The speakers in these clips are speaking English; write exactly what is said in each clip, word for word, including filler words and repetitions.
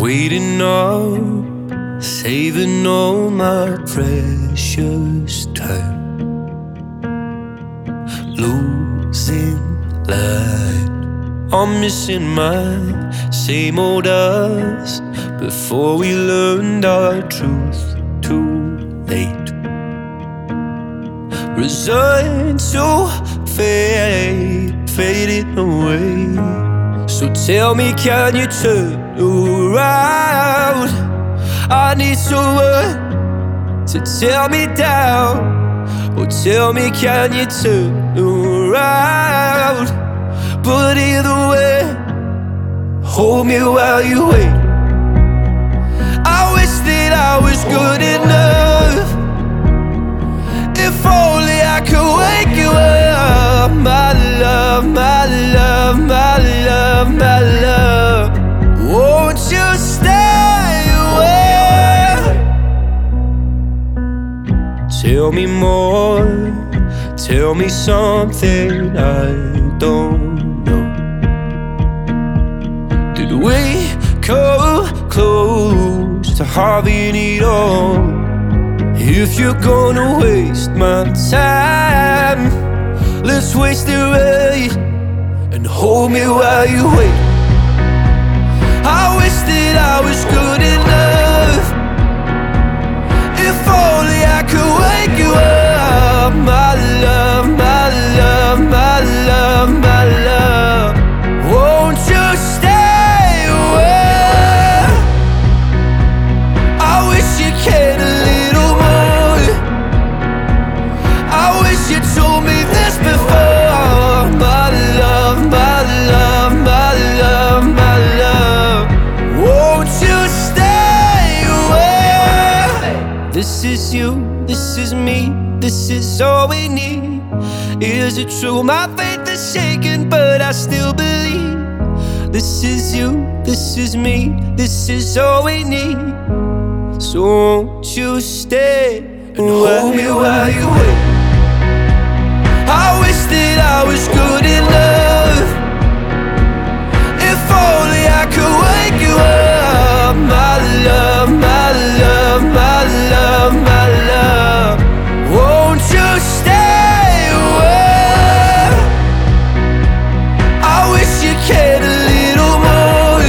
Waiting up, saving all my precious time, losing light. I'm missing my same old us before we learned our truth too late. Resigned to fade, fading away. So tell me, can you turn around? I need someone to tear me down. Oh, tell me, can you turn around? But either way, hold me while you wait. I wish that I was good enough. If only I could wake you up. My love, my love, my love, my love. Won't you stay away? Tell me more, tell me something I don't know. Did we come close to having it all? If you're gonna waste my time, let's waste it right and hold me while you wait. I wish that I was good enough. If only I could wake you up. My love, my love, my love, my love. Won't you stay away? I wish you cared a little more. I wish you told me this before. My love, my love, my love, my love. Won't you stay away? This is you, this is me, this is all we need. Is it true? My faith is shaken, but I still believe. This is you, this is me, this is all we need. So won't you stay and hold me while you wait? I wish that I was good enough. If only I could wake you up. My love, my love, my love, my love. Won't you stay away? I wish you cared a little more.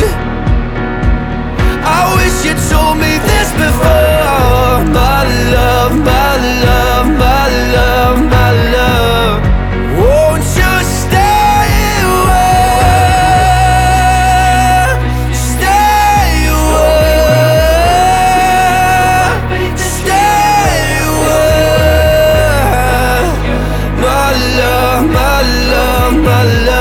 I wish you told me this before. My love, my love, my love, my love. Won't you stay away? Stay away. Stay away. My love, my love, my love.